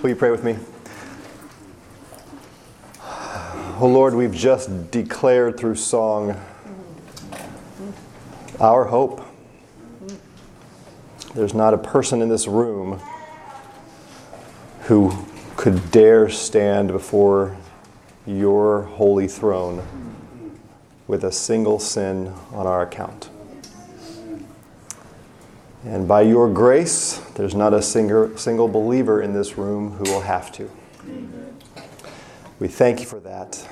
Will you pray with me? Oh Lord, we've just declared through song our hope. There's not a person in this room who could dare stand before your holy throne with a single sin on our account. And by your grace, there's not a single believer in this room who will have to. We thank you for that.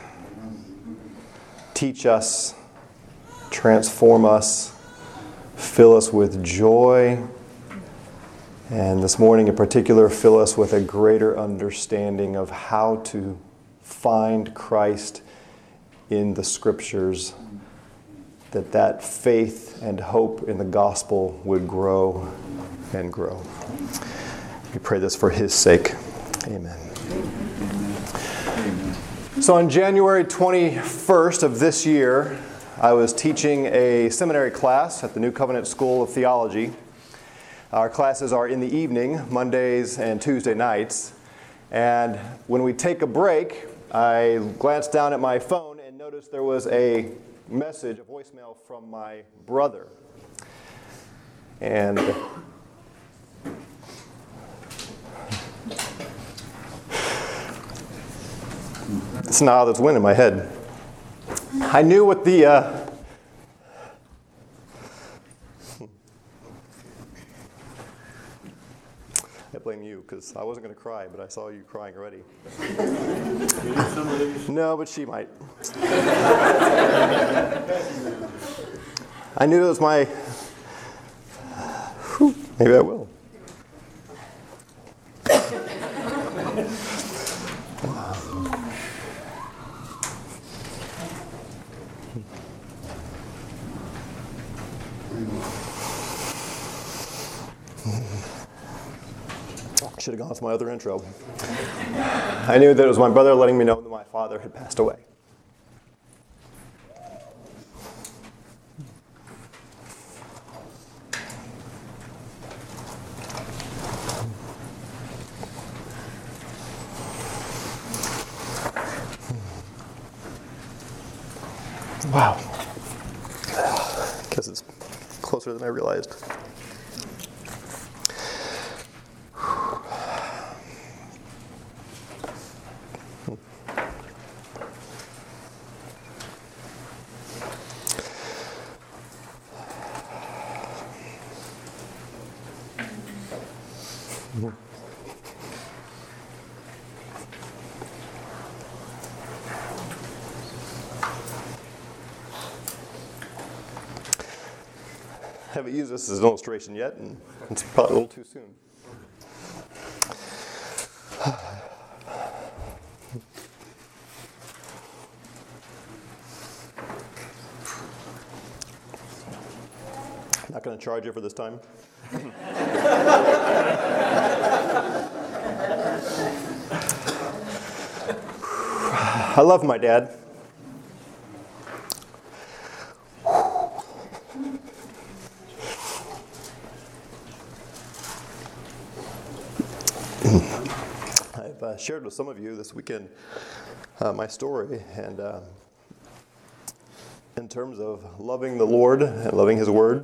Teach us, transform us, fill us with joy, and this morning in particular, fill us with a greater understanding of how to find Christ in the Scriptures, that faith and hope in the gospel would grow and grow. We pray this for his sake. Amen. So on January 21st of this year, I was teaching a seminary class at the New Covenant School of Theology. Our classes are in the evening, Mondays and Tuesday nights. And when we take a break, I glanced down at my phone and noticed there was a voicemail from my brother. And it's now that's wind in my head. I knew what the I blame you because I wasn't going to cry, but I saw you crying already. No, but she might. I knew it was my... Maybe I will. Should have gone with my other intro. I knew that it was my brother letting me know that my father had passed away. Wow. I guess it's closer than I realized. I haven't used this as an illustration yet, and it's probably a little too soon. Not going to charge you for this time. I love my dad. I've shared with some of you this weekend my story, and in terms of loving the Lord and loving His Word,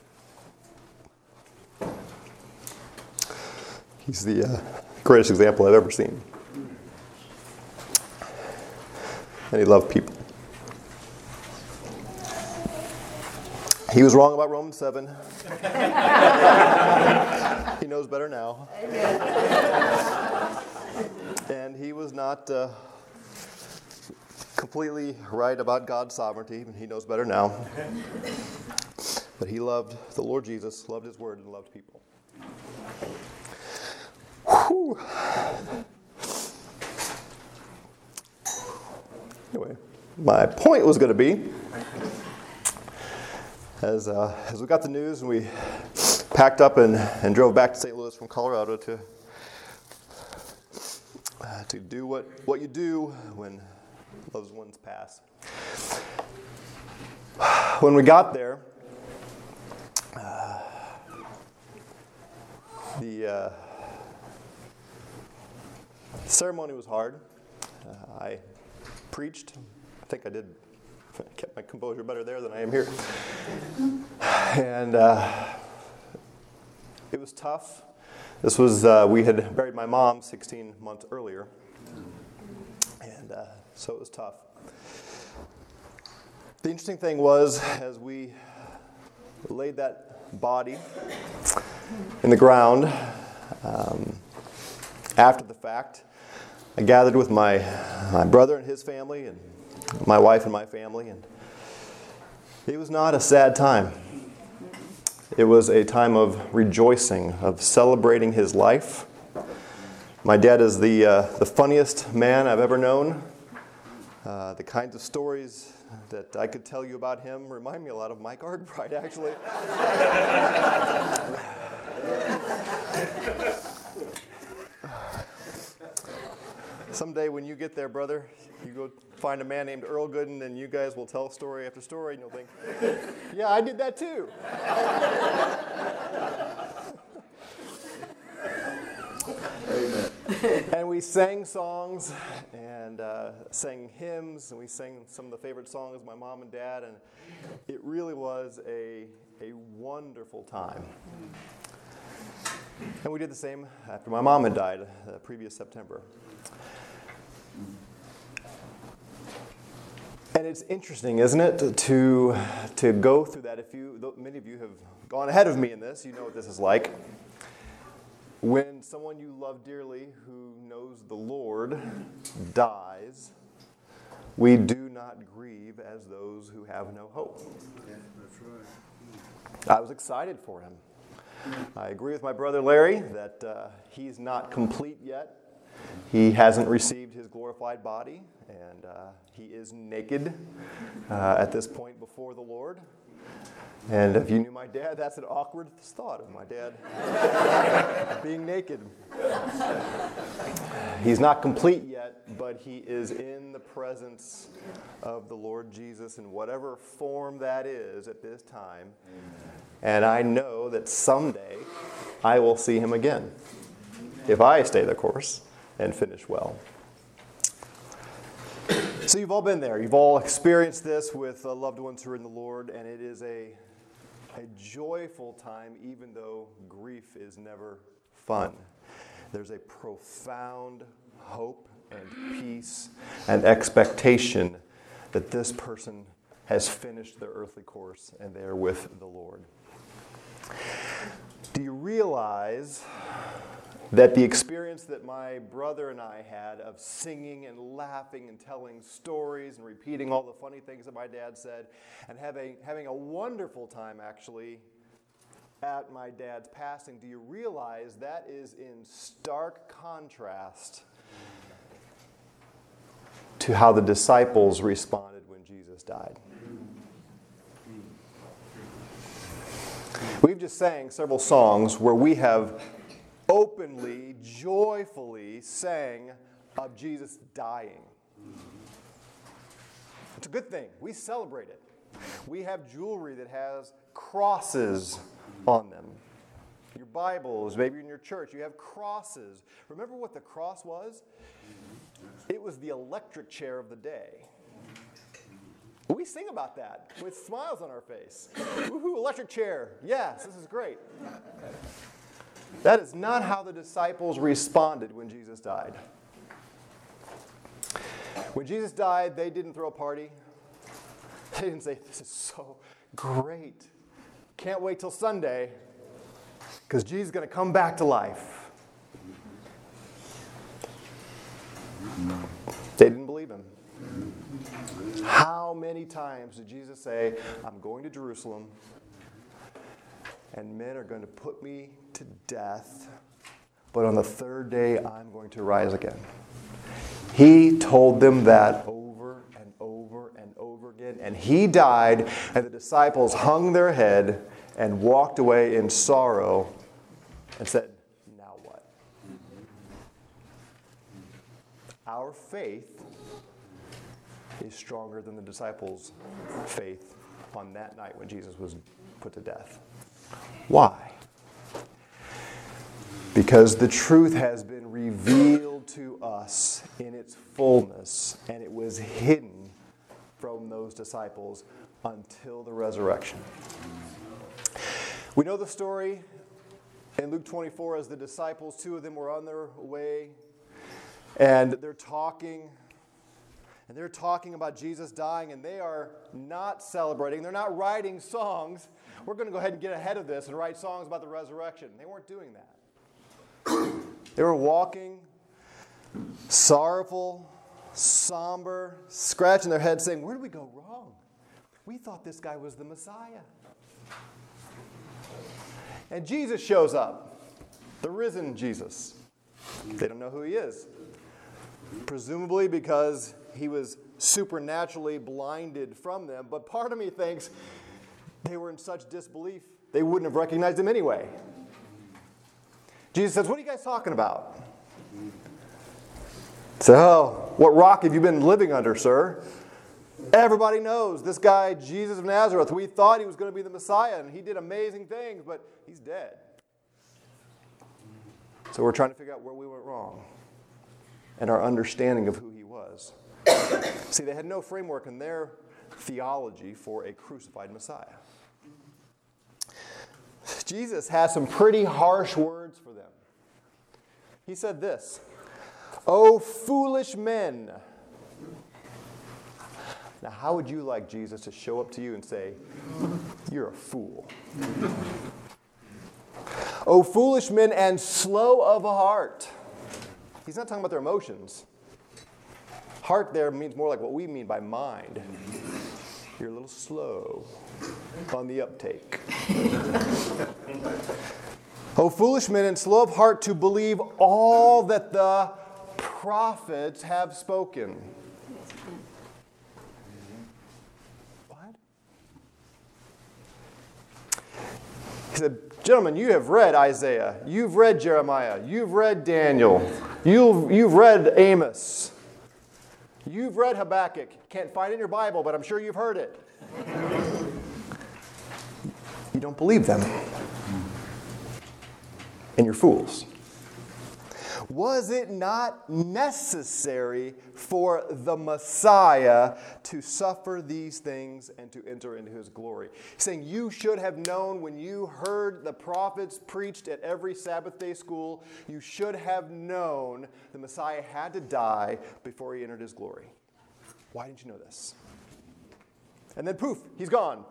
He's the greatest example I've ever seen. And he loved people. He was wrong about Romans 7. He knows better now. Amen. And he was not completely right about God's sovereignty. He knows better now. But he loved the Lord Jesus, loved His Word, and loved people. Whew. Anyway, my point was going to be, as we got the news and we packed up and drove back to St. Louis from Colorado to do what you do when loved ones pass. When we got there, The ceremony was hard. I preached. I think I kept my composure better there than I am here. And it was tough. This was, we had buried my mom 16 months earlier. And so it was tough. The interesting thing was, as we laid that body in the ground, after the fact, I gathered with my brother and his family, and my wife and my family, and it was not a sad time. It was a time of rejoicing, of celebrating his life. My dad is the funniest man I've ever known. The kinds of stories that I could tell you about him remind me a lot of Mike Arkwright, actually. Someday when you get there, brother, you go find a man named Earl Gooden, and you guys will tell story after story, and you'll think, yeah, I did that too. Amen. And we sang songs and sang hymns, and we sang some of the favorite songs of my mom and dad, and it really was a wonderful time. And we did the same after my mom had died the previous September. And it's interesting, isn't it, to go through that. Many of you have gone ahead of me in this, you know what this is like. When someone you love dearly who knows the Lord dies, we do not grieve as those who have no hope. Yeah, that's right. I was excited for him. I agree with my brother Larry that he's not complete yet. He hasn't received his glorified body, and he is naked at this point before the Lord. And if you knew my dad, that's an awkward thought of my dad being naked. He's not complete yet, but he is in the presence of the Lord Jesus in whatever form that is at this time. And I know that someday I will see him again if I stay the course and finish well. So you've all been there. You've all experienced this with loved ones who are in the Lord, and it is a joyful time, even though grief is never fun. There's a profound hope and peace and expectation that this person has finished their earthly course and they're with the Lord. Do you realize that the experience that my brother and I had of singing and laughing and telling stories and repeating all the funny things that my dad said and having a wonderful time actually at my dad's passing, do you realize that is in stark contrast to how the disciples responded when Jesus died? We've just sang several songs where we have openly, joyfully sang of Jesus dying. It's a good thing. We celebrate it. We have jewelry that has crosses on them. Your Bibles, maybe in your church, you have crosses. Remember what the cross was? It was the electric chair of the day. We sing about that with smiles on our face. Woohoo, electric chair. Yes, this is great. That is not how the disciples responded when Jesus died. When Jesus died, they didn't throw a party. They didn't say, this is so great. Can't wait till Sunday because Jesus is going to come back to life. They didn't believe him. How many times did Jesus say, I'm going to Jerusalem and men are going to put me to death, but on the third day I'm going to rise again? He told them that over and over and over again, and he died, and the disciples hung their head and walked away in sorrow and said, now what? Our faith is stronger than the disciples' faith on that night when Jesus was put to death. Why? Because the truth has been been revealed to us in its fullness, and it was hidden from those disciples until the resurrection. We know the story in Luke 24 as the disciples, two of them were on their way, and they're talking about Jesus dying, and they are not celebrating. They're not writing songs. We're going to go ahead and get ahead of this and write songs about the resurrection. They weren't doing that. They were walking, sorrowful, somber, scratching their heads, saying, where did we go wrong? We thought this guy was the Messiah. And Jesus shows up, the risen Jesus. They don't know who he is. Presumably because he was supernaturally blinded from them. But part of me thinks they were in such disbelief, they wouldn't have recognized him anyway. Jesus says, what are you guys talking about? So, what rock have you been living under, sir? Everybody knows this guy, Jesus of Nazareth. We thought he was going to be the Messiah, and he did amazing things, but he's dead. So we're trying to figure out where we went wrong and our understanding of who he was. See, they had no framework in their theology for a crucified Messiah. Jesus has some pretty harsh words for them. He said this, "O foolish men." Now, how would you like Jesus to show up to you and say, you're a fool? O foolish men and slow of heart. He's not talking about their emotions. Heart there means more like what we mean by mind. You're a little slow on the uptake. O foolish men and slow of heart to believe all that the prophets have spoken. He said, gentlemen, you have read Isaiah, you've read Jeremiah, you've read Daniel, you've read Amos, you've read Habakkuk. Can't find it in your Bible, but I'm sure you've heard it. You don't believe them. And you're fools. Was it not necessary for the Messiah to suffer these things and to enter into his glory? He's saying you should have known when you heard the prophets preached at every Sabbath day school, you should have known the Messiah had to die before he entered his glory. Why didn't you know this? And then poof, he's gone.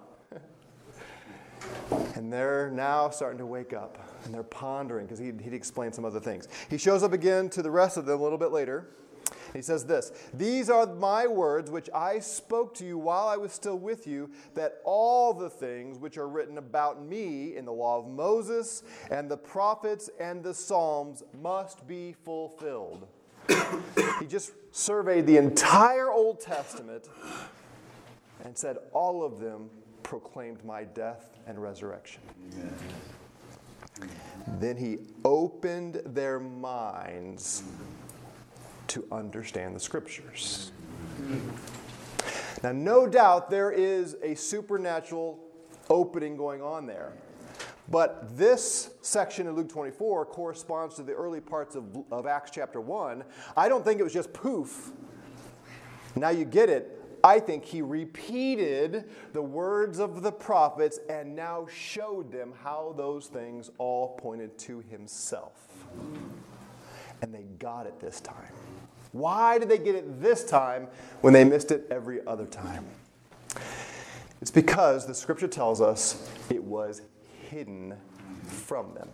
And they're now starting to wake up. And they're pondering because he'd explain some other things. He shows up again to the rest of them a little bit later. He says this, "These are my words which I spoke to you while I was still with you, that all the things which are written about me in the law of Moses and the prophets and the Psalms must be fulfilled." He just surveyed the entire Old Testament and said all of them proclaimed my death and resurrection. Amen. Then he opened their minds to understand the Scriptures. Now, no doubt there is a supernatural opening going on there. But this section in Luke 24 corresponds to the early parts of Acts chapter 1. I don't think it was just poof. Now you get it. I think he repeated the words of the prophets and now showed them how those things all pointed to himself. And they got it this time. Why did they get it this time when they missed it every other time? It's because the Scripture tells us it was hidden from them.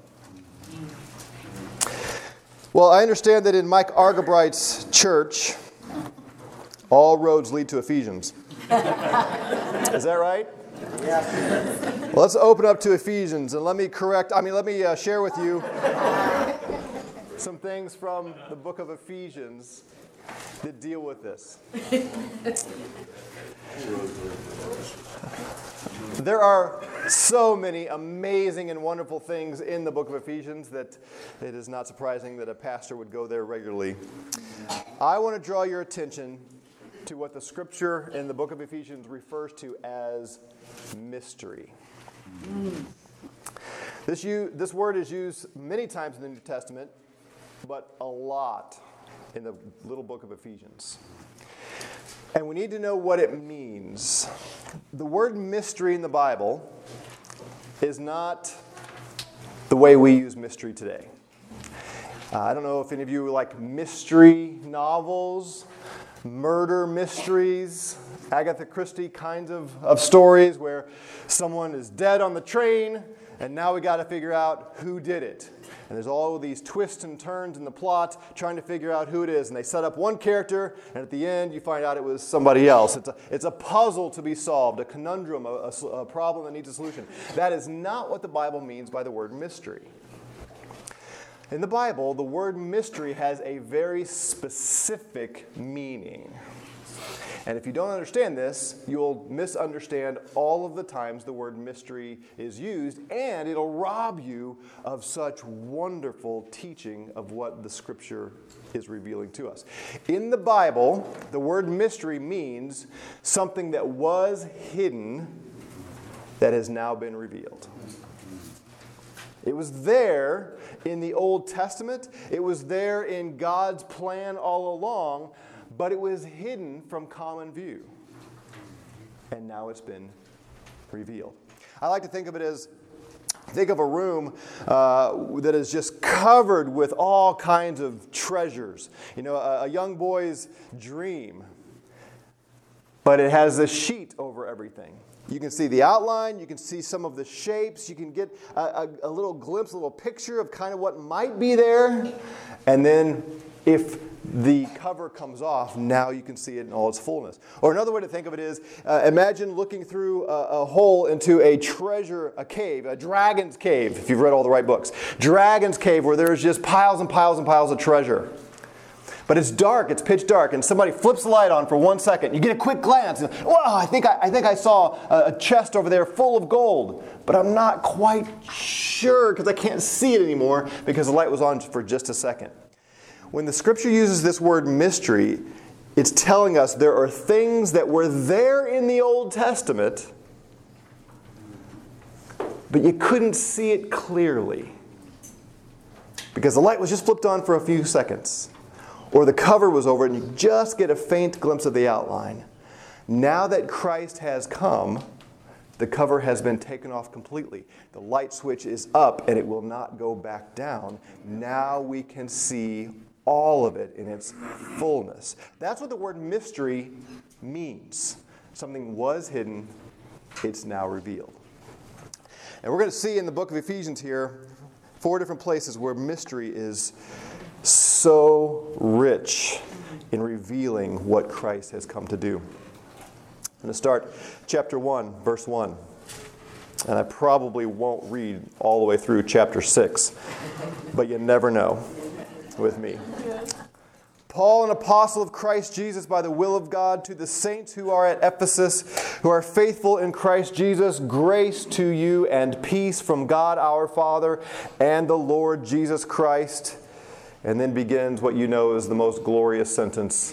Well, I understand that in Mike Argabright's church, all roads lead to Ephesians. Is that right? Yes. Well, let's open up to Ephesians and let me share with you some things from the book of Ephesians that deal with this. There are so many amazing and wonderful things in the book of Ephesians that it is not surprising that a pastor would go there regularly. I want to draw your attention to what the Scripture in the book of Ephesians refers to as mystery. This word is used many times in the New Testament, but a lot in the little book of Ephesians. And we need to know what it means. The word mystery in the Bible is not the way we use mystery today. I don't know if any of you like mystery novels, murder mysteries, Agatha Christie kinds of stories where someone is dead on the train and now we got to figure out who did it. And there's all these twists and turns in the plot trying to figure out who it is. And they set up one character, and at the end you find out it was somebody else. It's a puzzle to be solved, a conundrum, a problem that needs a solution. That is not what the Bible means by the word mystery. In the Bible, the word mystery has a very specific meaning. And if you don't understand this, you'll misunderstand all of the times the word mystery is used, and it'll rob you of such wonderful teaching of what the Scripture is revealing to us. In the Bible, the word mystery means something that was hidden that has now been revealed. It was there in the Old Testament. It was there in God's plan all along, but it was hidden from common view. And now it's been revealed. I like to think of it as, think of a room that is just covered with all kinds of treasures. You know, a young boy's dream. But it has a sheet over everything. You can see the outline, you can see some of the shapes, you can get a little glimpse, a little picture of kind of what might be there. And then if the cover comes off, now you can see it in all its fullness. Or another way to think of it is, imagine looking through a hole into a cave, a dragon's cave, if you've read all the right books. Dragon's cave where there's just piles and piles and piles of treasure. But it's dark, it's pitch dark, and somebody flips the light on for 1 second. You get a quick glance, and, whoa, I think I saw a chest over there full of gold. But I'm not quite sure because I can't see it anymore because the light was on for just a second. When the Scripture uses this word mystery, it's telling us there are things that were there in the Old Testament, but you couldn't see it clearly because the light was just flipped on for a few seconds. Or the cover was over and you just get a faint glimpse of the outline. Now that Christ has come, the cover has been taken off completely. The light switch is up and it will not go back down. Now we can see all of it in its fullness. That's what the word mystery means. Something was hidden, it's now revealed. And we're going to see in the book of Ephesians here 4 different places where mystery is so rich in revealing what Christ has come to do. I'm going to start chapter 1, verse 1. And I probably won't read all the way through chapter 6, but you never know with me. Paul, an apostle of Christ Jesus by the will of God, to the saints who are at Ephesus, who are faithful in Christ Jesus, grace to you and peace from God our Father and the Lord Jesus Christ. And then begins what you know is the most glorious sentence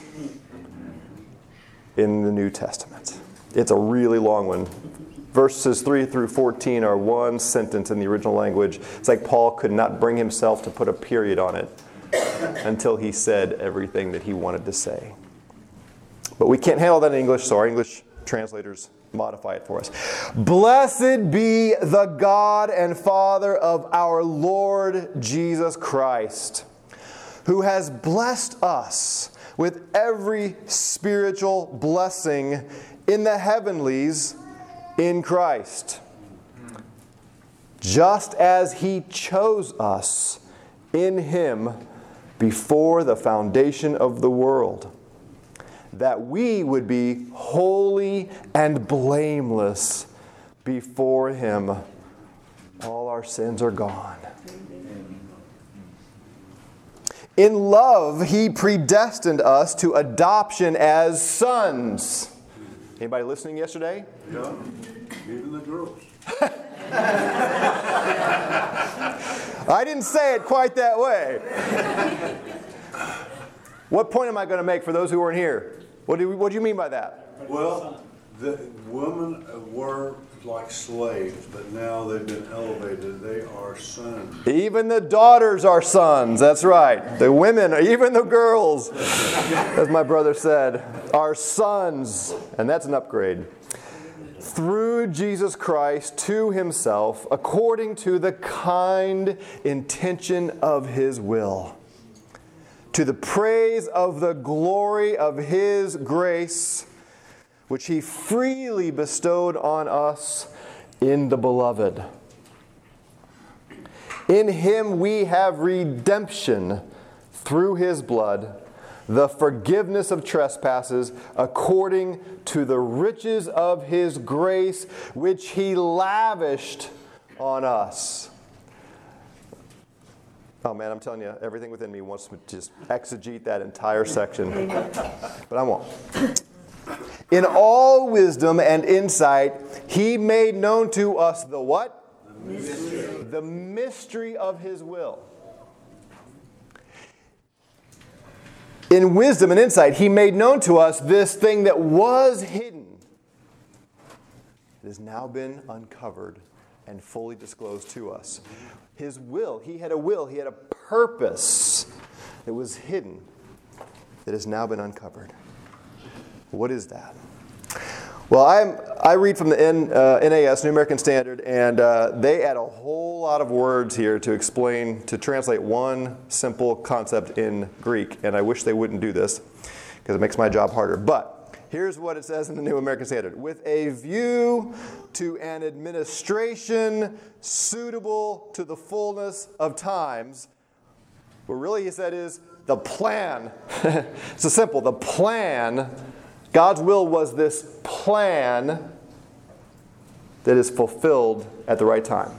in the New Testament. It's a really long one. Verses 3 through 14 are one sentence in the original language. It's like Paul could not bring himself to put a period on it until he said everything that he wanted to say. But we can't handle that in English, so our English translators modify it for us. Blessed be the God and Father of our Lord Jesus Christ, who has blessed us with every spiritual blessing in the heavenlies in Christ, just as He chose us in Him before the foundation of the world, that we would be holy and blameless before Him. All our sins are gone. In love, He predestined us to adoption as sons. Anybody listening yesterday? Yeah, even the girls. I didn't say it quite that way. What point am I going to make for those who weren't here? What do you mean by that? Well, The women were like slaves, but now they've been elevated. They are sons. Even the daughters are sons. That's right. The women, even the girls, as my brother said, are sons. And that's an upgrade. Through Jesus Christ to himself, according to the kind intention of his will, to the praise of the glory of his grace, which he freely bestowed on us in the Beloved. In him we have redemption through his blood, the forgiveness of trespasses, according to the riches of his grace, which he lavished on us. Oh man, I'm telling you, everything within me wants to just exegete that entire section. But I won't. In all wisdom and insight, he made known to us the what? The mystery of his will. In wisdom and insight, he made known to us this thing that was hidden. It has now been uncovered and fully disclosed to us. His will, he had a will, he had a purpose that was hidden that has now been uncovered. What is that? Well, I read from the NAS, New American Standard, and they add a whole lot of words here to translate one simple concept in Greek. And I wish they wouldn't do this because it makes my job harder. But here's what it says in the New American Standard. With a view to an administration suitable to the fullness of times. What really he said is the plan. It's so simple. The plan. God's will was this plan that is fulfilled at the right time.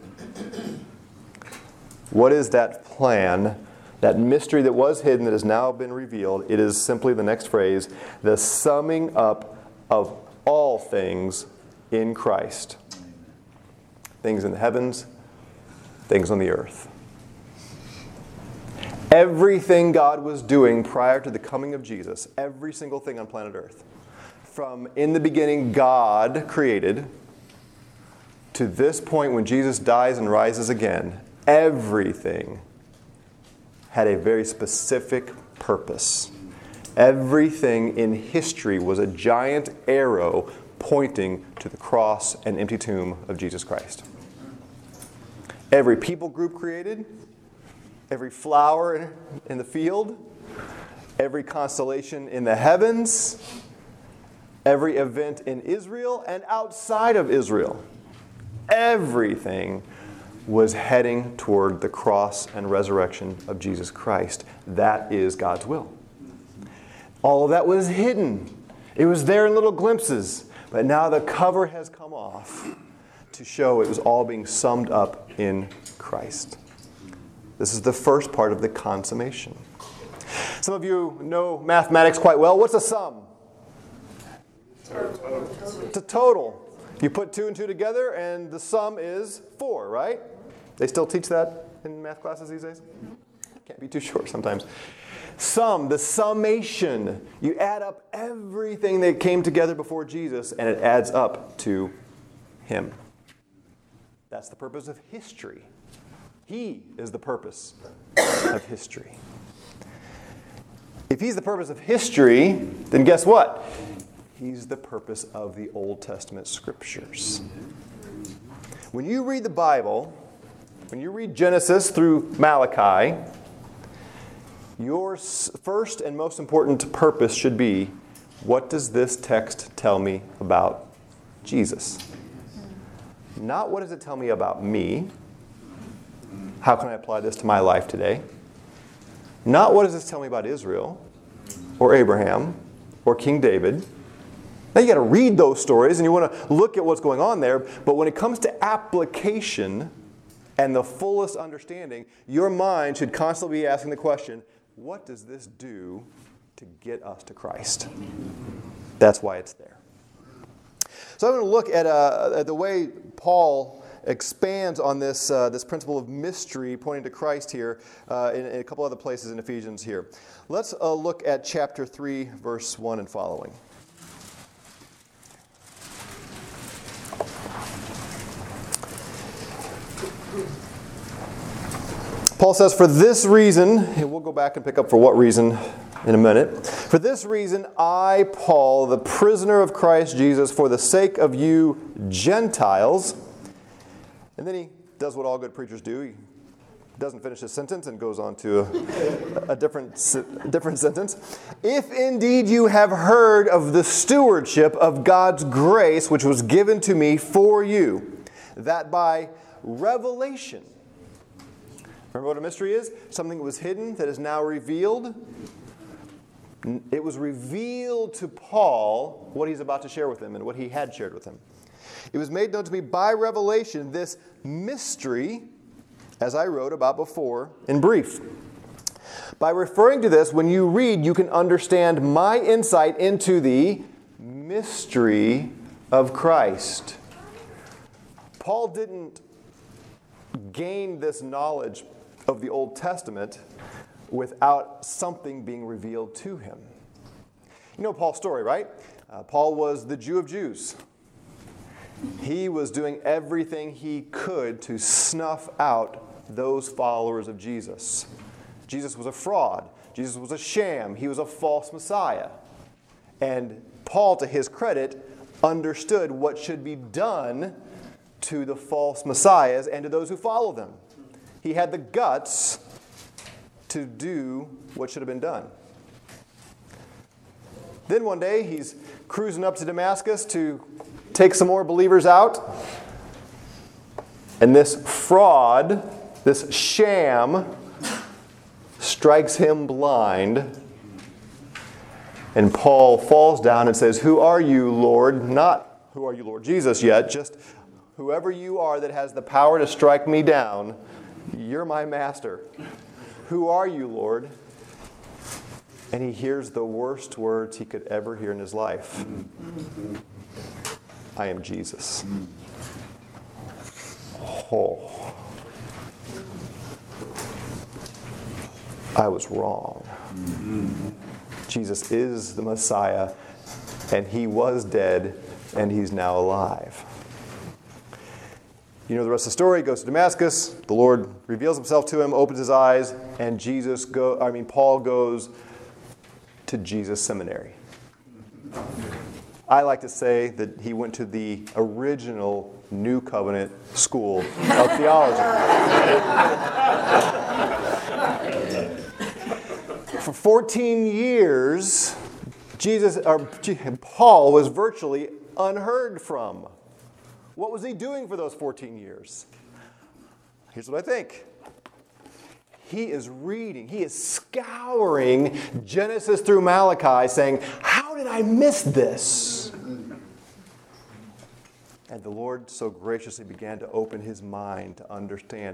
What is that plan? That mystery that was hidden that has now been revealed. It is simply the next phrase, the summing up of all things in Christ. Things in the heavens, things on the earth. Everything God was doing prior to the coming of Jesus, every single thing on planet Earth, from in the beginning God created to this point when Jesus dies and rises again, everything had a very specific purpose. Everything in history was a giant arrow pointing to the cross and empty tomb of Jesus Christ. Every people group created, every flower in the field, every constellation in the heavens, every event in Israel and outside of Israel. Everything was heading toward the cross and resurrection of Jesus Christ. That is God's will. All of that was hidden. It was there in little glimpses, but now the cover has come off to show it was all being summed up in Christ. This is the first part of the consummation. Some of you know mathematics quite well. What's a sum? It's a total. You put 2 and 2 together and the sum is 4, right? They still teach that in math classes these days? Can't be too sure sometimes. Sum, the summation. You add up everything that came together before Jesus and it adds up to him. That's the purpose of history. He is the purpose of history. If he's the purpose of history, then guess what? He's the purpose of the Old Testament scriptures. When you read the Bible, when you read Genesis through Malachi, your first and most important purpose should be, what does this text tell me about Jesus? Not what does it tell me about me? How can I apply this to my life today? Not what does this tell me about Israel or Abraham or King David. Now you got to read those stories and you want to look at what's going on there. But when it comes to application and the fullest understanding, your mind should constantly be asking the question, what does this do to get us to Christ? That's why it's there. So I'm going to look at the way Paul expands on this principle of mystery pointing to Christ here in a couple other places in Ephesians here. Let's look at chapter 3, verse 1 and following. Paul says, for this reason, and we'll go back and pick up for what reason in a minute. For this reason, I, Paul, the prisoner of Christ Jesus, for the sake of you Gentiles. And then he does what all good preachers do. He doesn't finish his sentence and goes on to a different sentence. If indeed you have heard of the stewardship of God's grace, which was given to me for you, that by revelation. Remember what a mystery is? Something that was hidden that is now revealed. It was revealed to Paul what he's about to share with him and what he had shared with him. It was made known to me by revelation, this mystery, as I wrote about before in brief. By referring to this, when you read, you can understand my insight into the mystery of Christ. Paul didn't gain this knowledge of the Old Testament without something being revealed to him. You know Paul's story, right? Paul was the Jew of Jews. He was doing everything he could to snuff out those followers of Jesus. Jesus was a fraud. Jesus was a sham. He was a false Messiah. And Paul, to his credit, understood what should be done to the false messiahs and to those who follow them. He had the guts to do what should have been done. Then one day he's cruising up to Damascus to take some more believers out. And this fraud, this sham, strikes him blind. And Paul falls down and says, "Who are you, Lord?" Not, "Who are you, Lord Jesus?" yet, just, "Whoever you are that has the power to strike me down, you're my master. Who are you, Lord?" And he hears the worst words he could ever hear in his life. "I am Jesus." Oh. I was wrong. Jesus is the Messiah, and he was dead, and he's now alive. You know the rest of the story. He goes to Damascus. The Lord reveals himself to him, opens his eyes, and Paul goes to Jesus Seminary. I like to say that he went to the original New Covenant school of theology. For 14 years, Paul was virtually unheard from. What was he doing for those 14 years? Here's what I think. He is reading, he is scouring Genesis through Malachi, saying, "How did I miss this?" And the Lord so graciously began to open his mind to understand,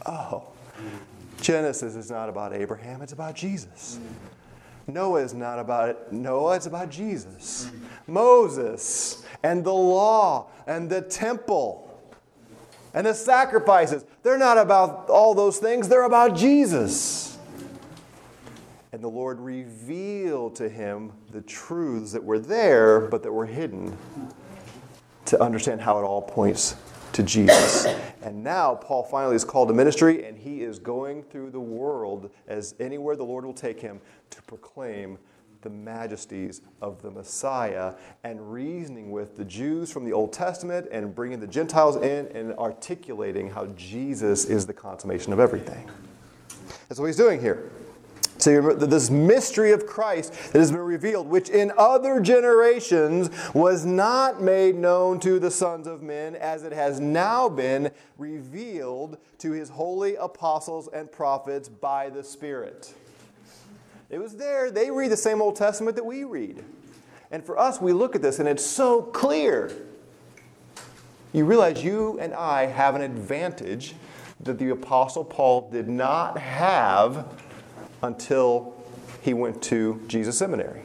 Genesis is not about Abraham, it's about Jesus. Noah is not about Noah, it's about Jesus. Moses and the law and the temple and the sacrifices, they're not about all those things, they're about Jesus. And the Lord revealed to him the truths that were there, but that were hidden, to understand how it all points to Jesus. And now Paul finally is called to ministry, and he is going through the world as anywhere the Lord will take him to proclaim the majesties of the Messiah and reasoning with the Jews from the Old Testament and bringing the Gentiles in and articulating how Jesus is the consummation of everything. That's what he's doing here. So you remember this mystery of Christ that has been revealed, which in other generations was not made known to the sons of men, as it has now been revealed to his holy apostles and prophets by the Spirit. It was there. They read the same Old Testament that we read. And for us, we look at this and it's so clear. You realize you and I have an advantage that the Apostle Paul did not have until he went to Jesus Seminary.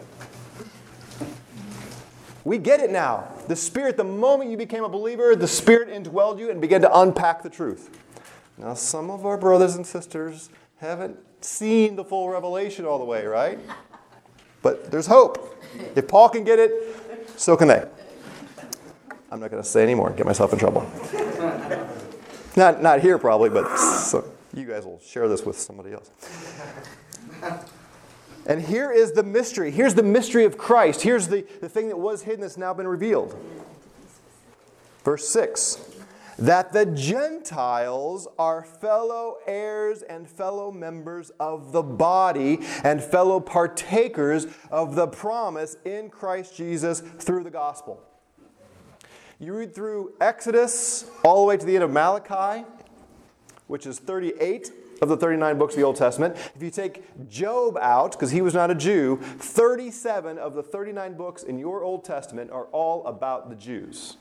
We get it now. The Spirit, the moment you became a believer, the Spirit indwelled you and began to unpack the truth. Now, some of our brothers and sisters haven't seen the full revelation all the way, right? But there's hope. If Paul can get it, so can they. I'm not going to say anymore, get myself in trouble. Not here probably, but You guys will share this with somebody else. And here is the mystery. Here's the mystery of Christ. Here's the thing that was hidden that's now been revealed. Verse 6. That the Gentiles are fellow heirs and fellow members of the body and fellow partakers of the promise in Christ Jesus through the gospel. You read through Exodus all the way to the end of Malachi, which is 38 of the 39 books of the Old Testament. If you take Job out, because he was not a Jew, 37 of the 39 books in your Old Testament are all about the Jews.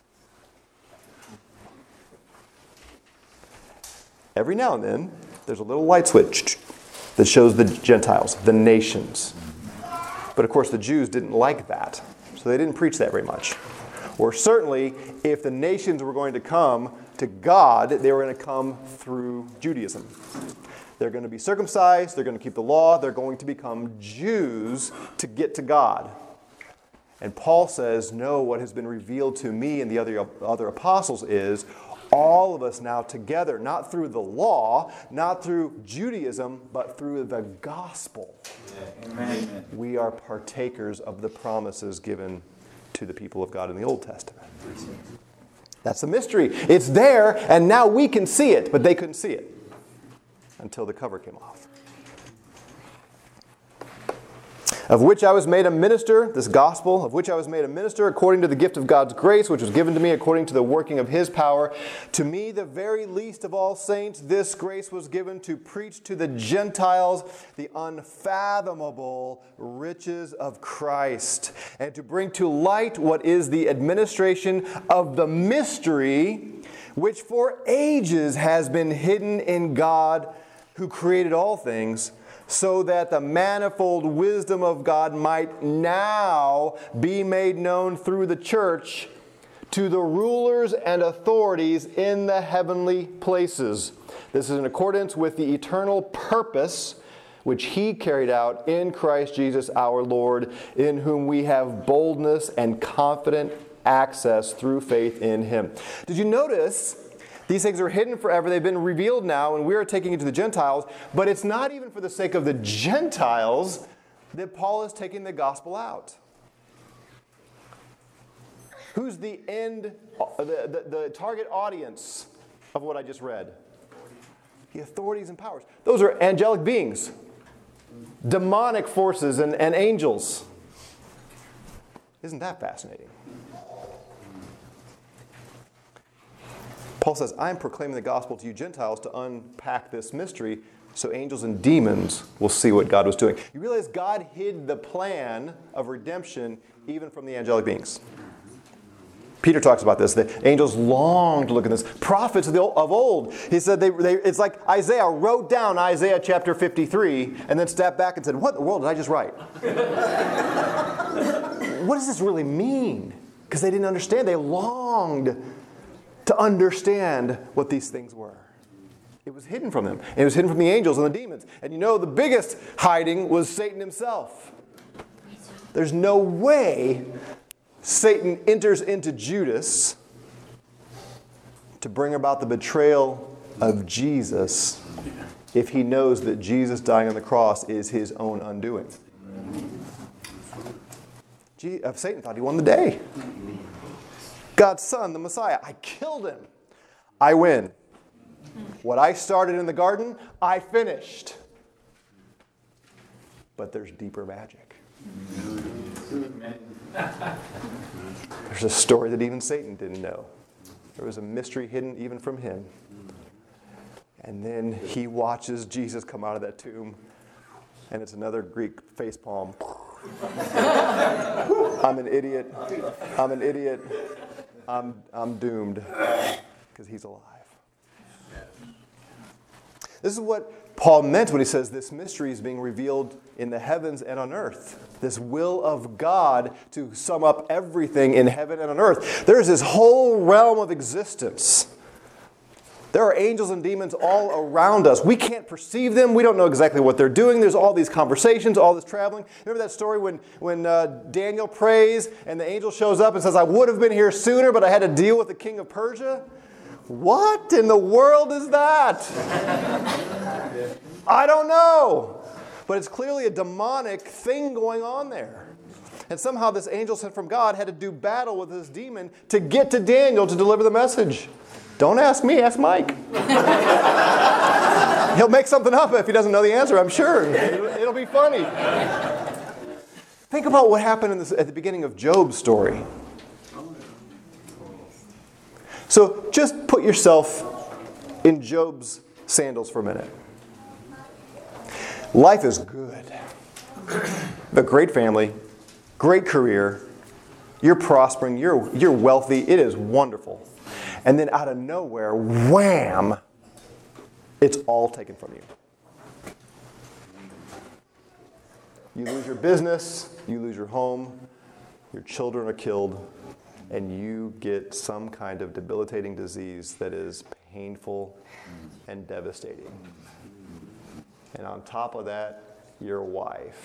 Every now and then, there's a little light switch that shows the Gentiles, the nations. But of course, the Jews didn't like that, so they didn't preach that very much. Or certainly, if the nations were going to come to God, they were going to come through Judaism. They're going to be circumcised, they're going to keep the law, they're going to become Jews to get to God. And Paul says, no, what has been revealed to me and the other apostles is all of us now together, not through the law, not through Judaism, but through the gospel. Amen. We are partakers of the promises given to the people of God in the Old Testament. That's the mystery. It's there, and now we can see it, but they couldn't see it until the cover came off. Of which I was made a minister, this gospel, of which I was made a minister according to the gift of God's grace, which was given to me according to the working of His power. To me, the very least of all saints, this grace was given to preach to the Gentiles the unfathomable riches of Christ, and to bring to light what is the administration of the mystery, which for ages has been hidden in God, who created all things, so that the manifold wisdom of God might now be made known through the church to the rulers and authorities in the heavenly places. This is in accordance with the eternal purpose which He carried out in Christ Jesus our Lord, in whom we have boldness and confident access through faith in Him. Did you notice? These things are hidden forever. They've been revealed now, and we are taking it to the Gentiles. But it's not even for the sake of the Gentiles that Paul is taking the gospel out. Who's the end, the target audience of what I just read? The authorities and powers. Those are angelic beings, demonic forces and angels. Isn't that fascinating? Paul says, I'm proclaiming the gospel to you Gentiles to unpack this mystery so angels and demons will see what God was doing. You realize God hid the plan of redemption even from the angelic beings. Peter talks about this. The angels longed to look at this. Prophets of old, he said, it's like Isaiah wrote down Isaiah chapter 53 and then stepped back and said, what in the world did I just write? What does this really mean? Because they didn't understand. They longed to understand what these things were. It was hidden from them. And it was hidden from the angels and the demons. And you know, the biggest hiding was Satan himself. There's no way Satan enters into Judas to bring about the betrayal of Jesus if he knows that Jesus dying on the cross is his own undoing. Satan thought he won the day. God's Son, the Messiah, I killed him. I win. What I started in the garden, I finished. But there's deeper magic. There's a story that even Satan didn't know. There was a mystery hidden even from him. And then he watches Jesus come out of that tomb, and it's another Greek facepalm. I'm an idiot. I'm doomed because he's alive. This is what Paul meant when he says this mystery is being revealed in the heavens and on earth. This will of God to sum up everything in heaven and on earth. There's this whole realm of existence. There are angels and demons all around us. We can't perceive them. We don't know exactly what they're doing. There's all these conversations, all this traveling. Remember that story when Daniel prays and the angel shows up and says, I would have been here sooner, but I had to deal with the king of Persia? What in the world is that? I don't know. But it's clearly a demonic thing going on there. And somehow this angel sent from God had to do battle with this demon to get to Daniel to deliver the message. Don't ask me, ask Mike. He'll make something up if he doesn't know the answer, I'm sure. It'll be funny. Think about what happened at the beginning of Job's story. So just put yourself in Job's sandals for a minute. Life is good. You have a great family, great career. You're prospering. You're wealthy. It is wonderful. And then out of nowhere, wham, it's all taken from you. You lose your business. You lose your home. Your children are killed. And you get some kind of debilitating disease that is painful and devastating. And on top of that, your wife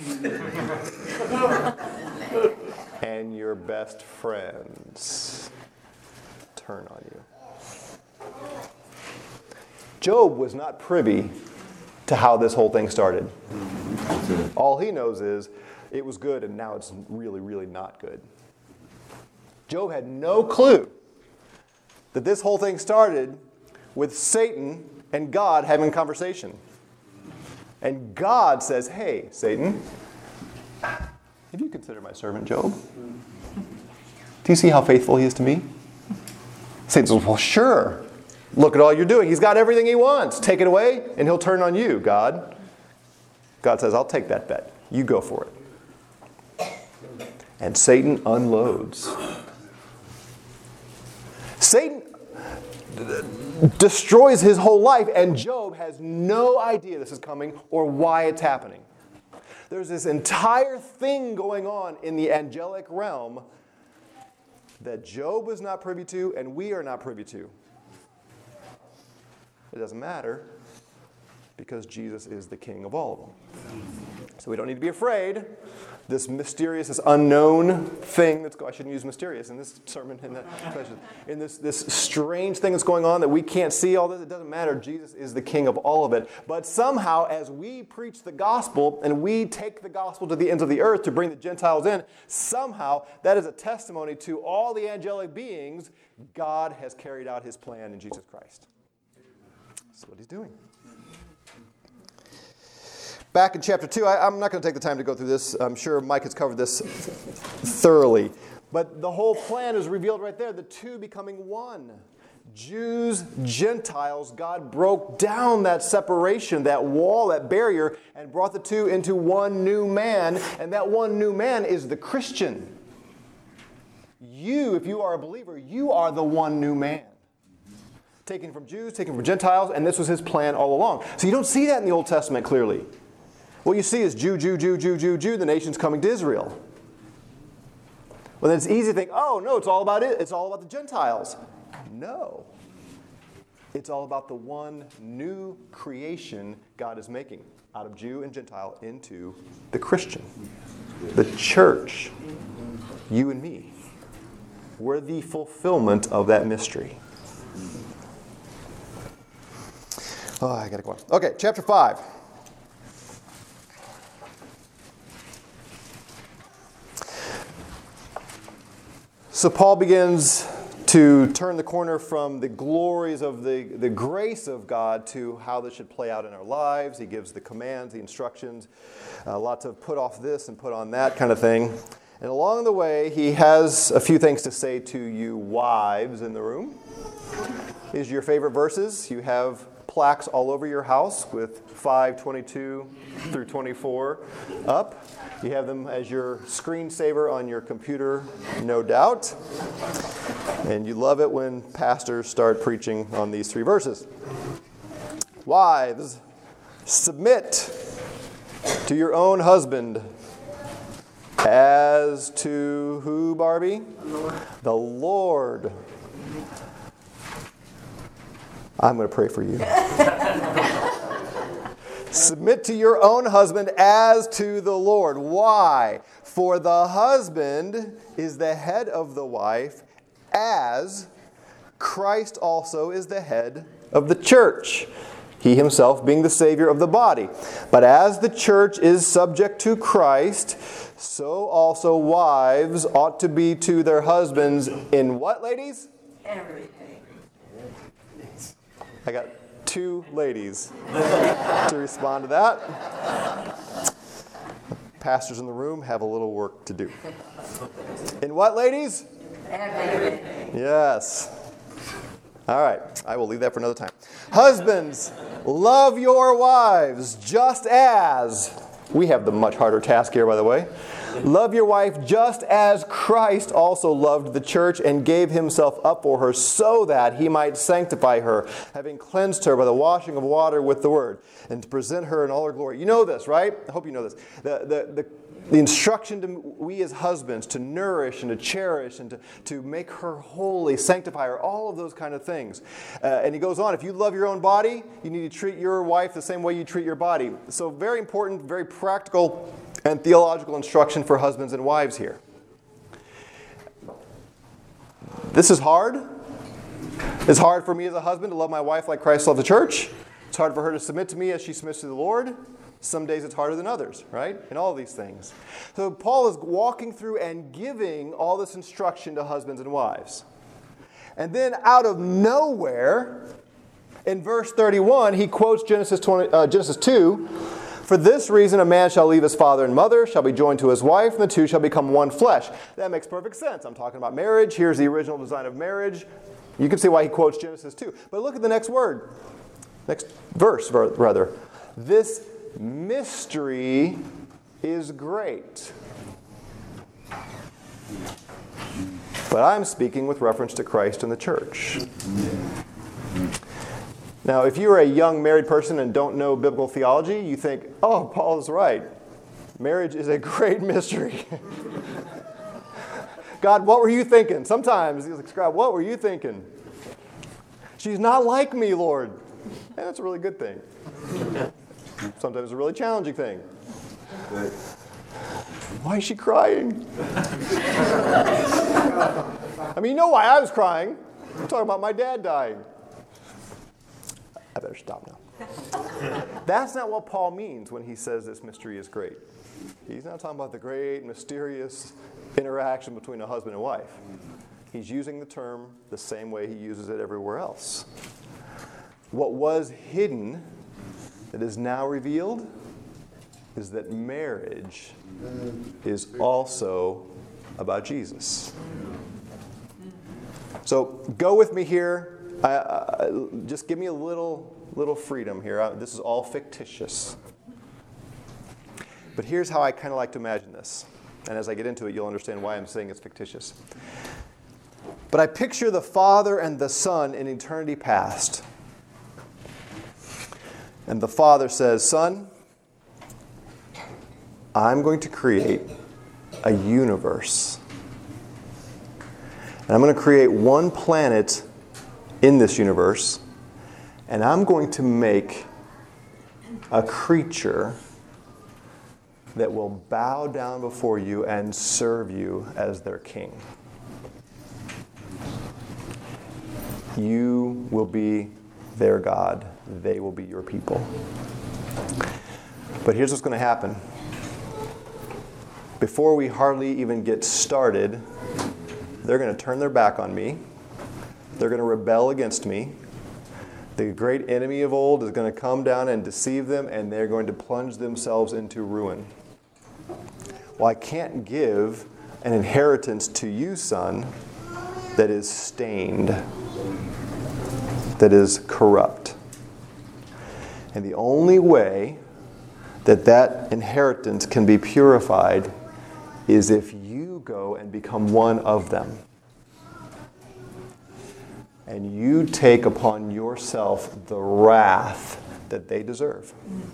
and your best friends turn on you. Job was not privy to how this whole thing started. All he knows is it was good and now it's really, really not good. Job had no clue that this whole thing started with Satan and God having a conversation. And God says, hey, Satan, have you considered my servant Job? Do you see how faithful he is to me? Satan says, well, sure. Look at all you're doing. He's got everything he wants. Take it away, and he'll turn on you, God. God says, I'll take that bet. You go for it. And Satan unloads. Satan destroys his whole life, and Job has no idea this is coming or why it's happening. There's this entire thing going on in the angelic realm that Job is not privy to and we are not privy to. It doesn't matter because Jesus is the King of all of them. So we don't need to be afraid. This mysterious, this unknown thing that's I shouldn't use mysterious in this sermon, in this strange thing that's going on that we can't see all this. It doesn't matter. Jesus is the King of all of it. But somehow, as we preach the gospel and we take the gospel to the ends of the earth to bring the Gentiles in, somehow that is a testimony to all the angelic beings. God has carried out his plan in Jesus Christ. That's what he's doing. Back in chapter 2, I'm not going to take the time to go through this. I'm sure Mike has covered this thoroughly. But the whole plan is revealed right there, the two becoming one. Jews, Gentiles, God broke down that separation, that wall, that barrier, and brought the two into one new man. And that one new man is the Christian. You, if you are a believer, you are the one new man. Taken from Jews, taken from Gentiles, and this was his plan all along. So you don't see that in the Old Testament clearly. What you see is Jew, the nations coming to Israel. Well, then it's easy to think, oh, no, it's all about it. It's all about the Gentiles. No. It's all about the one new creation God is making out of Jew and Gentile into the Christian, the church, you and me. We're the fulfillment of that mystery. Oh, I got to go on. Okay, chapter 5. So Paul begins to turn the corner from the glories of the grace of God to how this should play out in our lives. He gives the commands, the instructions, lots of put off this and put on that kind of thing. And along the way, he has a few things to say to you wives in the room. These are your favorite verses. You have plaques all over your house with 5:22 through 24 up. You have them as your screensaver on your computer, no doubt. And you love it when pastors start preaching on these 3 verses. Wives, submit to your own husband as to who, Barbie? The Lord. I'm going to pray for you. Submit to your own husband as to the Lord. Why? For the husband is the head of the wife, as Christ also is the head of the church, he himself being the Savior of the body. But as the church is subject to Christ, so also wives ought to be to their husbands in what, ladies? Everything. I got 2 ladies to respond to that. Pastors in the room have a little work to do. In what, ladies? Everything. Yes. All right. I will leave that for another time. Husbands, love your wives just as... We have the much harder task here, by the way. Love your wife just as Christ also loved the church and gave himself up for her so that he might sanctify her, having cleansed her by the washing of water with the word, and to present her in all her glory. You know this, right? I hope you know this. The instruction to we as husbands to nourish and to cherish and to make her holy, sanctify her, all of those kind of things. And he goes on, if you love your own body, you need to treat your wife the same way you treat your body. So very important, very practical and theological instruction for husbands and wives here. This is hard. It's hard for me as a husband to love my wife like Christ loved the church. It's hard for her to submit to me as she submits to the Lord. Some days it's harder than others, right? And all these things. So Paul is walking through and giving all this instruction to husbands and wives. And then out of nowhere, in verse 31, he quotes Genesis 2, for this reason a man shall leave his father and mother, shall be joined to his wife, and the two shall become one flesh. That makes perfect sense. I'm talking about marriage. Here's the original design of marriage. You can see why he quotes Genesis 2. But look at the next word. Next verse, rather. This mystery is great. But I'm speaking with reference to Christ and the church. Now, if you're a young married person and don't know biblical theology, you think, oh, Paul is right. Marriage is a great mystery. God, what were you thinking? Sometimes he's like, God, what were you thinking? She's not like me, Lord. And that's a really good thing. Sometimes a really challenging thing. Why is she crying? I mean, you know why I was crying. I'm talking about my dad dying. I better stop now. That's not what Paul means when he says this mystery is great. He's not talking about the great, mysterious interaction between a husband and wife. He's using the term the same way he uses it everywhere else. What was hidden that is now revealed is that marriage is also about Jesus. So go with me here. Just give me a little freedom here. This is all fictitious. But here's how I kind of like to imagine this. And as I get into it, you'll understand why I'm saying it's fictitious. But I picture the Father and the Son in eternity past. And the Father says, Son, I'm going to create a universe. And I'm going to create one planet in this universe. And I'm going to make a creature that will bow down before you and serve you as their king. You will be their God. They will be your people. But here's what's going to happen. Before we hardly even get started, they're going to turn their back on me. They're going to rebel against me. The great enemy of old is going to come down and deceive them, and they're going to plunge themselves into ruin. Well, I can't give an inheritance to you, son, that is stained, that is corrupt. And the only way that that inheritance can be purified is if you go and become one of them. And you take upon yourself the wrath that they deserve.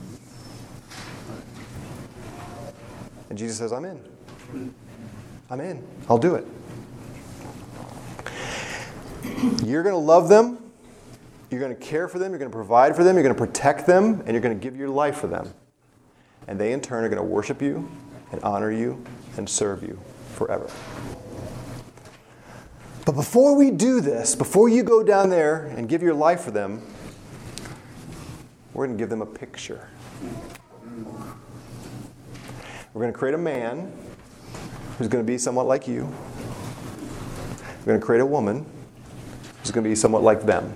And Jesus says, I'm in. I'm in. I'll do it. You're going to love them. You're going to care for them. You're going to provide for them. You're going to protect them. And you're going to give your life for them. And they, in turn, are going to worship you and honor you and serve you forever. But before we do this, before you go down there and give your life for them, we're going to give them a picture. We're going to create a man who's going to be somewhat like you. We're going to create a woman who's going to be somewhat like them.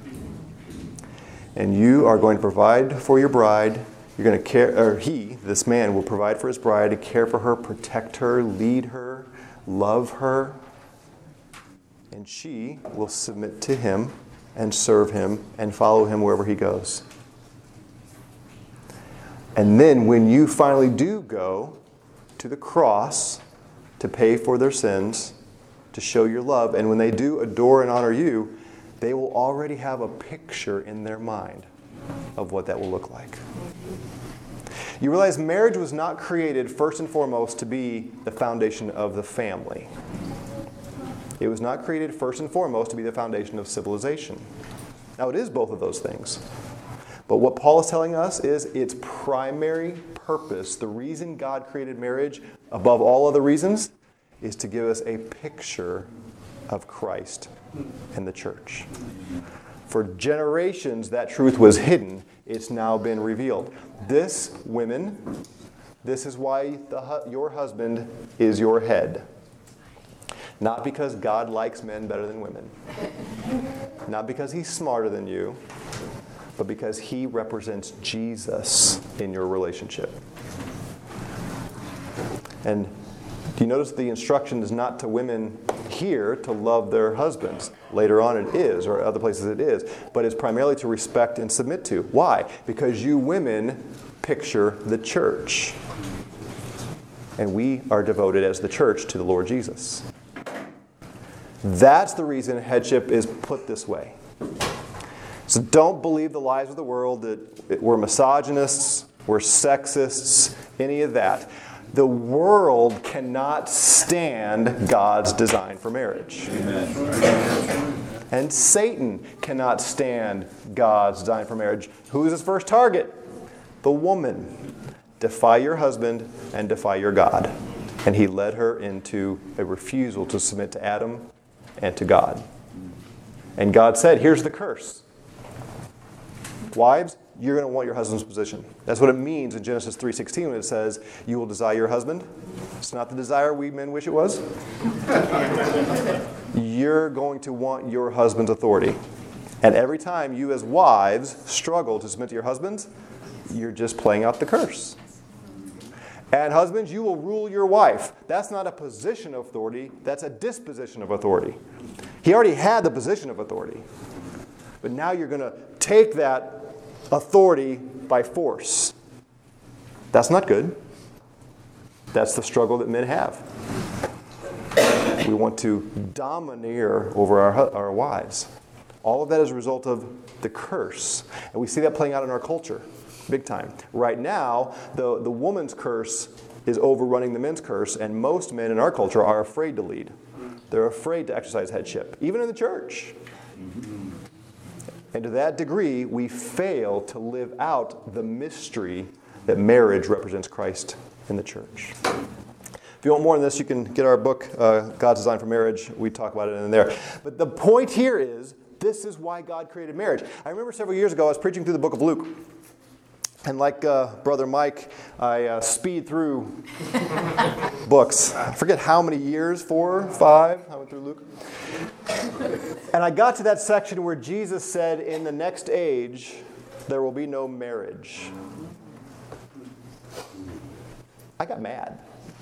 And you are going to provide for your bride. You're going to care, or he, this man, will provide for his bride to care for her, protect her, lead her, love her. And she will submit to him and serve him and follow him wherever he goes. And then when you finally do go to the cross to pay for their sins, to show your love, and when they do adore and honor you, they will already have a picture in their mind of what that will look like. You realize marriage was not created first and foremost to be the foundation of the family. It was not created first and foremost to be the foundation of civilization. Now it is both of those things. But what Paul is telling us is its primary purpose, the reason God created marriage above all other reasons, is to give us a picture of Christ and the church. For generations, that truth was hidden. It's now been revealed. This, women, this is why your husband is your head. Not because God likes men better than women. Not because he's smarter than you, but because he represents Jesus in your relationship. And do you notice the instruction is not to women here to love their husbands? Later on it is, or other places it is. But it's primarily to respect and submit to. Why? Because you women picture the church. And we are devoted as the church to the Lord Jesus. That's the reason headship is put this way. So don't believe the lies of the world that we're misogynists, we're sexists, any of that. The world cannot stand God's design for marriage. Amen. And Satan cannot stand God's design for marriage. Who is his first target? The woman. Defy your husband and defy your God. And he led her into a refusal to submit to Adam and to God. And God said, here's the curse. Wives, you're going to want your husband's position. That's what it means in Genesis 3:16 when it says, you will desire your husband. It's not the desire we men wish it was. You're going to want your husband's authority. And every time you as wives struggle to submit to your husbands, you're just playing out the curse. And husbands, you will rule your wife. That's not a position of authority. That's a disposition of authority. He already had the position of authority. But now you're going to take that authority by force. That's not good. That's the struggle that men have. We want to domineer over our wives. All of that is a result of the curse. And we see that playing out in our culture. Big time. Right now, the woman's curse is overrunning the men's curse, and most men in our culture are afraid to lead. They're afraid to exercise headship, even in the church. And to that degree, we fail to live out the mystery that marriage represents Christ in the church. If you want more on this, you can get our book, God's Design for Marriage. We talk about it in there. But the point here is, this is why God created marriage. I remember several years ago, I was preaching through the book of Luke. And like Brother Mike, I speed through books. I forget how many years, 4, 5, I went through Luke. And I got to that section where Jesus said, in the next age, there will be no marriage. I got mad.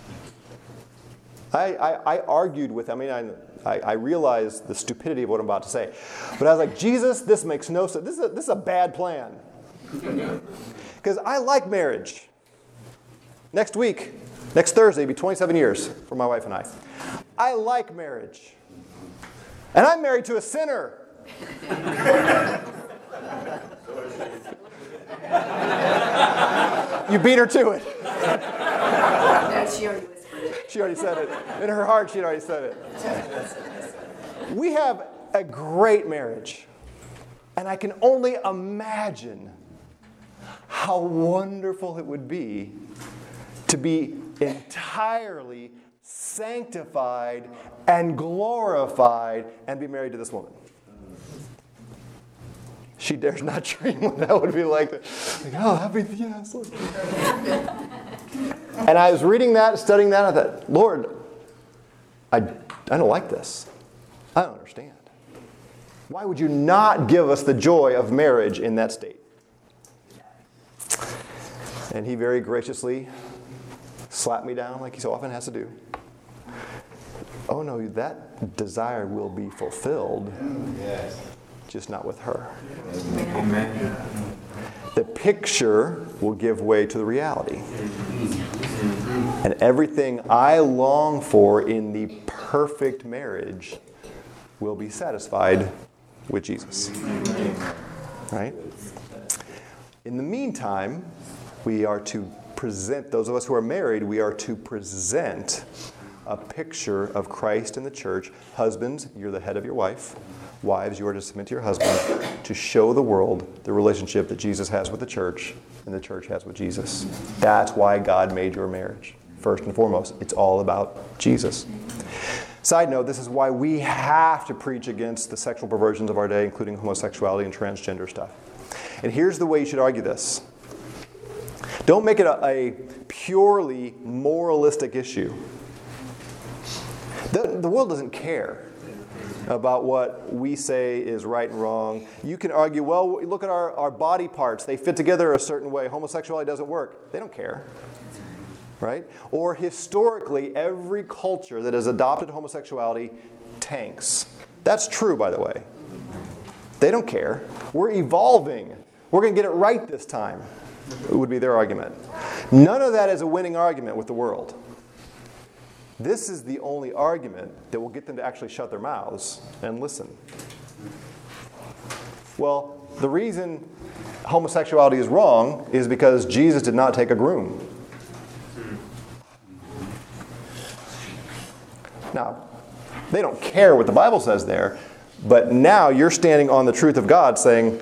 I argued with him. I realized the stupidity of what I'm about to say. But I was like, Jesus, this makes no sense. This is a bad plan. Because I like marriage. Next Thursday, it'll be 27 years for my wife and I. I like marriage. And I'm married to a sinner. You beat her to it. No, she already whispered it. She already said it. In her heart, she'd already said it. We have a great marriage. And I can only imagine how wonderful it would be to be entirely sanctified, and glorified, and be married to this woman. She dares not dream what that would be like. Oh, happy, yes. And I was reading that, studying that, and I thought, Lord, I don't like this. I don't understand. Why would you not give us the joy of marriage in that state? And he very graciously slapped me down like he so often has to do. Oh no, that desire will be fulfilled. Yes. Just not with her. Amen. The picture will give way to the reality. And everything I long for in the perfect marriage will be satisfied with Jesus. Right? In the meantime, we are to present, those of us who are married, we are to present a picture of Christ in the church. Husbands, you're the head of your wife. Wives, you are to submit to your husband to show the world the relationship that Jesus has with the church and the church has with Jesus. That's why God made your marriage. First and foremost, it's all about Jesus. Side note, this is why we have to preach against the sexual perversions of our day, including homosexuality and transgender stuff. And here's the way you should argue this. Don't make it a purely moralistic issue. The world doesn't care about what we say is right and wrong. You can argue, well, look at our body parts. They fit together a certain way. Homosexuality doesn't work. They don't care. Right? Or historically, every culture that has adopted homosexuality tanks. That's true, by the way. They don't care. We're evolving. We're going to get it right this time, would be their argument. None of that is a winning argument with the world. This is the only argument that will get them to actually shut their mouths and listen. Well, the reason homosexuality is wrong is because Jesus did not take a groom. Now, they don't care what the Bible says there, but now you're standing on the truth of God saying,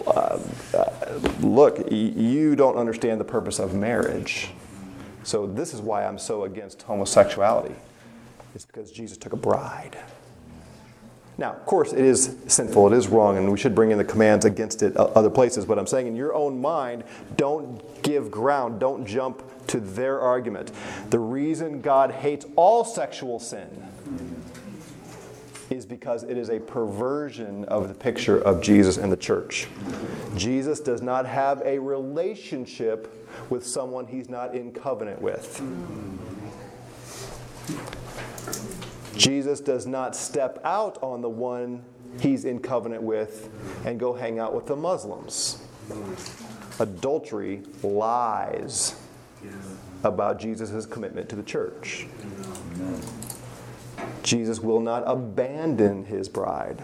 look, you don't understand the purpose of marriage. So this is why I'm so against homosexuality. It's because Jesus took a bride. Now, of course, it is sinful, it is wrong, and we should bring in the commands against it other places. But I'm saying in your own mind, don't give ground, don't jump to their argument. The reason God hates all sexual sin is because it is a perversion of the picture of Jesus and the church. Jesus does not have a relationship with someone he's not in covenant with. Jesus does not step out on the one he's in covenant with and go hang out with the Muslims. Adultery lies about Jesus' commitment to the church. Jesus will not abandon his bride.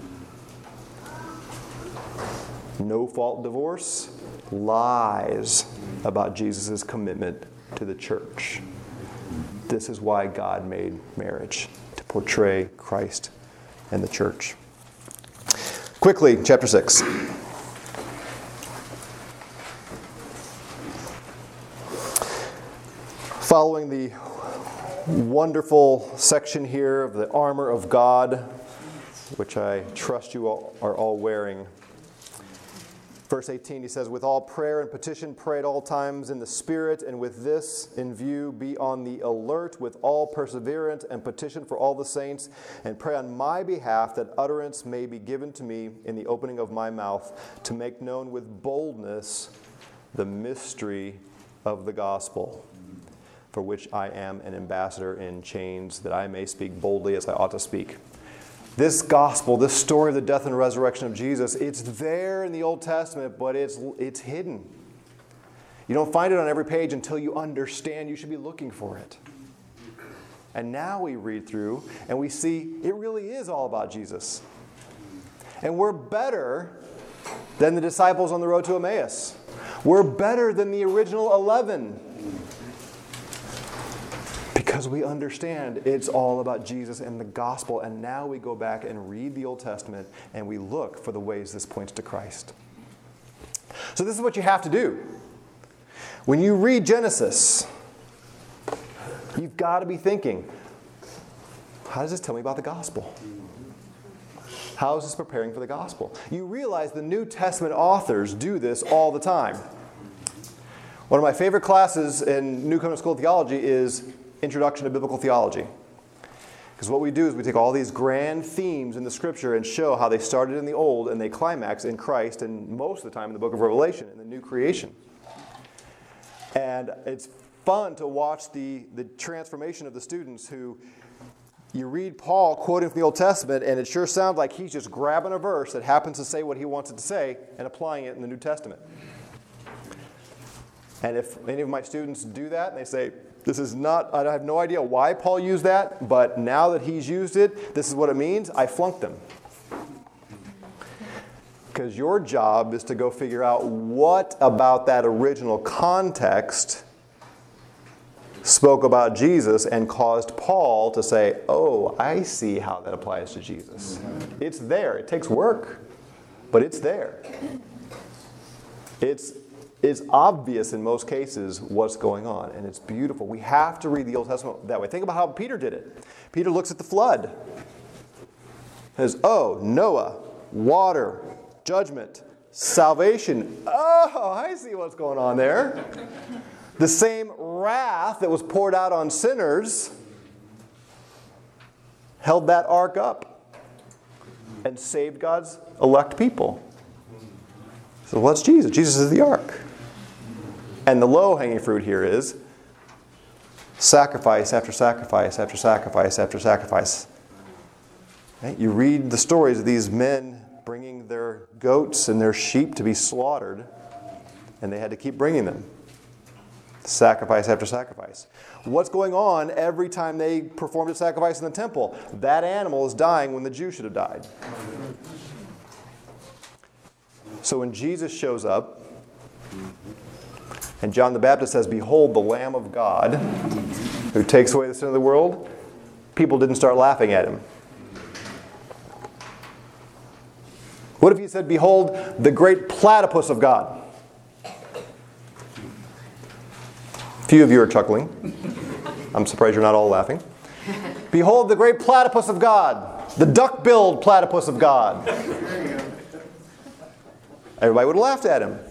No-fault divorce lies about Jesus' commitment to the church. This is why God made marriage, to portray Christ and the church. Quickly, chapter 6. Following the wonderful section here of the armor of God, which I trust you all are all wearing. Verse 18, he says, with all prayer and petition, pray at all times in the Spirit, and with this in view, be on the alert with all perseverance and petition for all the saints, and pray on my behalf that utterance may be given to me in the opening of my mouth to make known with boldness the mystery of the gospel, for which I am an ambassador in chains, that I may speak boldly as I ought to speak. This gospel, this story of the death and resurrection of Jesus, it's there in the Old Testament, but it's hidden. You don't find it on every page until you understand you should be looking for it. And now we read through and we see it really is all about Jesus. And we're better than the disciples on the road to Emmaus. We're better than the original 11. Because we understand it's all about Jesus and the gospel. And now we go back and read the Old Testament and we look for the ways this points to Christ. So this is what you have to do. When you read Genesis, You've got to be thinking, how does this tell me about the gospel? How is this preparing for the gospel? You realize the New Testament authors do this all the time. One of my favorite classes in New Covenant School of Theology is Introduction to Biblical Theology. Because what we do is we take all these grand themes in the Scripture and show how they started in the Old and they climax in Christ, and most of the time in the book of Revelation, in the new creation. And it's fun to watch the transformation of the students who, you read Paul quoting from the Old Testament, and it sure sounds like he's just grabbing a verse that happens to say what he wants it to say and applying it in the New Testament. And if any of my students do that and they say, this is not, I have no idea why Paul used that, but now that he's used it, this is what it means, I flunked them. Because your job is to go figure out what about that original context spoke about Jesus and caused Paul to say, oh, I see how that applies to Jesus. It's there. It takes work, but it's there. It's obvious in most cases what's going on, and it's beautiful. We have to read the Old Testament that way. Think about how Peter did it. Peter looks at the flood. Says, oh, Noah, water, judgment, salvation. Oh, I see what's going on there. The same wrath that was poured out on sinners held that ark up and saved God's elect people. So what's Jesus? Jesus is the ark. And the low-hanging fruit here is sacrifice after sacrifice after sacrifice after sacrifice. Right? You read the stories of these men bringing their goats and their sheep to be slaughtered, and they had to keep bringing them. Sacrifice after sacrifice. What's going on every time they performed a sacrifice in the temple? That animal is dying when the Jew should have died. So when Jesus shows up, and John the Baptist says, behold the Lamb of God who takes away the sin of the world, people didn't start laughing at him. What if he said, behold the great platypus of God? A few of you are chuckling. I'm surprised you're not all laughing. Behold the great platypus of God, the duck-billed platypus of God. Everybody would have laughed at him.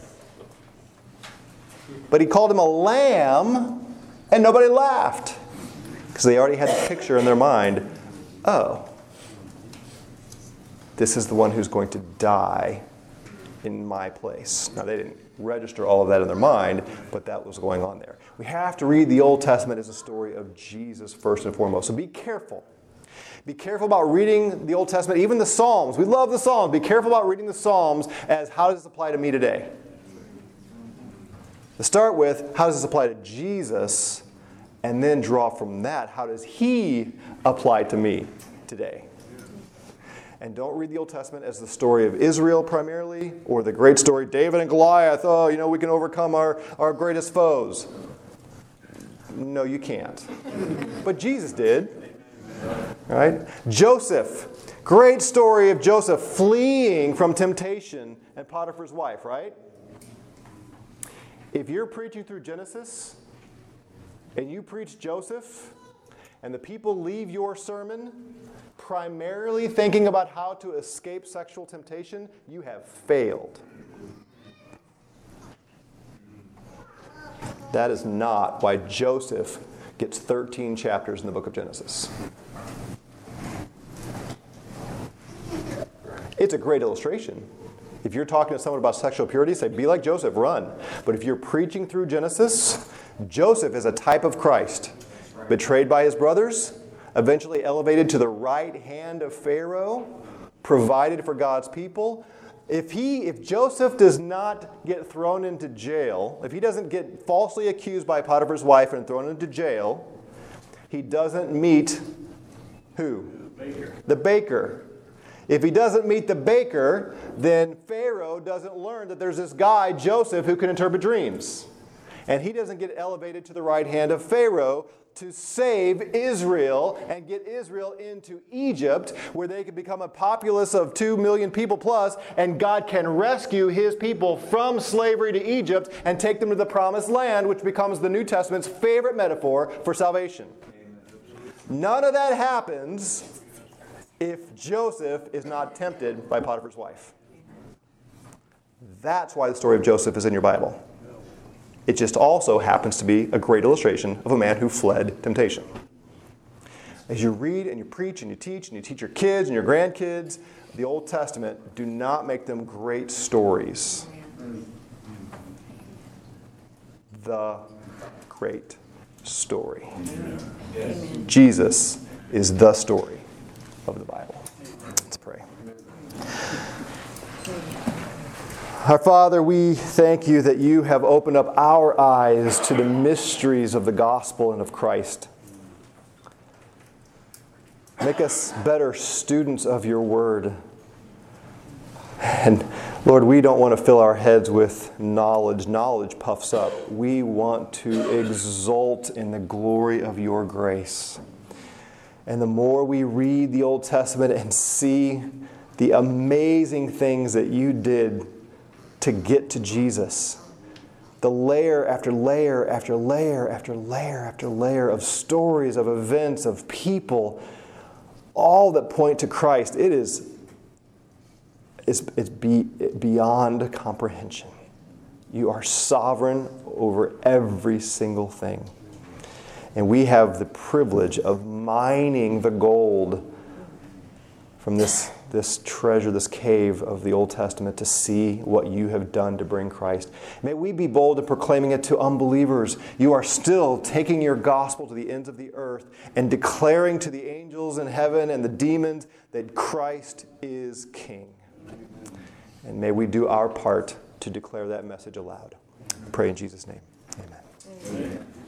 But he called him a lamb, and nobody laughed. Because they already had the picture in their mind, oh, this is the one who's going to die in my place. Now, they didn't register all of that in their mind, but that was going on there. We have to read the Old Testament as a story of Jesus first and foremost. So be careful. Be careful about reading the Old Testament, even the Psalms. We love the Psalms. Be careful about reading the Psalms as, how does this apply to me today? To start with, how does this apply to Jesus? And then draw from that, how does he apply to me today? And don't read the Old Testament as the story of Israel primarily, or the great story, David and Goliath, oh, we can overcome our greatest foes. No, you can't. But Jesus did. Right? Joseph, great story of Joseph fleeing from temptation and Potiphar's wife, right? If you're preaching through Genesis and you preach Joseph and the people leave your sermon primarily thinking about how to escape sexual temptation, you have failed. That is not why Joseph gets 13 chapters in the book of Genesis. It's a great illustration. If you're talking to someone about sexual purity, say, be like Joseph, run. But if you're preaching through Genesis, Joseph is a type of Christ. Betrayed by his brothers, eventually elevated to the right hand of Pharaoh, provided for God's people. If Joseph does not get thrown into jail, if he doesn't get falsely accused by Potiphar's wife and thrown into jail, he doesn't meet who? The baker. If he doesn't meet the baker, then Pharaoh doesn't learn that there's this guy, Joseph, who can interpret dreams. And he doesn't get elevated to the right hand of Pharaoh to save Israel and get Israel into Egypt, where they could become a populace of 2 million people plus, and God can rescue his people from slavery to Egypt and take them to the promised land, which becomes the New Testament's favorite metaphor for salvation. None of that happens if Joseph is not tempted by Potiphar's wife. That's why the story of Joseph is in your Bible. It just also happens to be a great illustration of a man who fled temptation. As you read and you preach and you teach your kids and your grandkids the Old Testament, do not make them great stories. The great story. Amen. Jesus is the story of the Bible. Let's pray. Our Father, we thank you that you have opened up our eyes to the mysteries of the gospel and of Christ. Make us better students of your word. And Lord, we don't want to fill our heads with knowledge. Knowledge puffs up. We want to exult in the glory of your grace. And the more we read the Old Testament and see the amazing things that you did to get to Jesus, the layer after layer after layer after layer after layer of stories, of events, of people, all that point to Christ, it's beyond comprehension. You are sovereign over every single thing. And we have the privilege of mining the gold from this treasure, this cave of the Old Testament, to see what you have done to bring Christ. May we be bold in proclaiming it to unbelievers. You are still taking your gospel to the ends of the earth and declaring to the angels in heaven and the demons that Christ is King. And may we do our part to declare that message aloud. I pray in Jesus' name. Amen. Amen.